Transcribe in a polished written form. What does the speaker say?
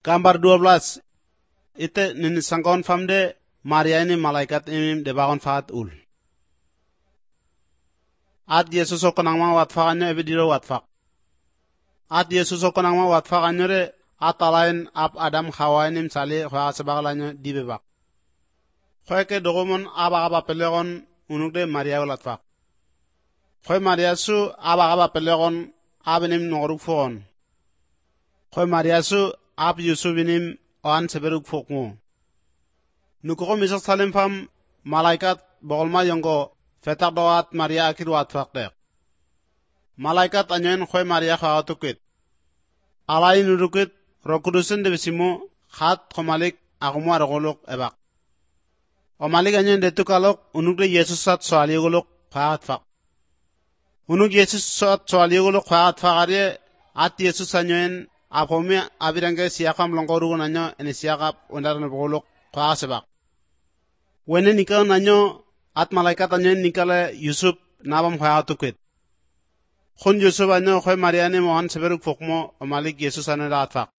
Gambar 12. Ite nini sangkawan famde Maria ini malaikat imim debagon faat ul. At Yesus okonang ma watfakanyo ebidiro watfak. At Yesus okonang ma watfakanyo re atalain ap Adam Hawa inim sali kwa sebagalanyo dibebak. Khoy ke dogomon aba pelegon unugde Maria ulatfak. Khoy Maria su aba pelegon abinim noruk fogon. Khoy Maria su ab Yusuf inim oan seberuk fokmo. Nuko misak salim fam malaikat bogolma yongo fetak doat Maria akir watfak dek. Malaikat anyoin khoy Maria khawatukit. Alai nurukit rokudusin debisimo khat khomalik agumo argolok ebak. O malik anyoin detukalok unugde Yesus sat soaliogolok khawatfak. Unug Yesus sat soaliogolok khawatfak arye at Yesus anyoin apomi abirange siyakam longkorugo nanyo ene siyakap undaran bogolok khawasebak. Wene nikal nanyo at malaikat anyoin nikale Yusuf nabam khawatukit. Khun Yusuf anyo khoy Maria ni mohan seberuk fokmo o malik Yesus anyo atfak.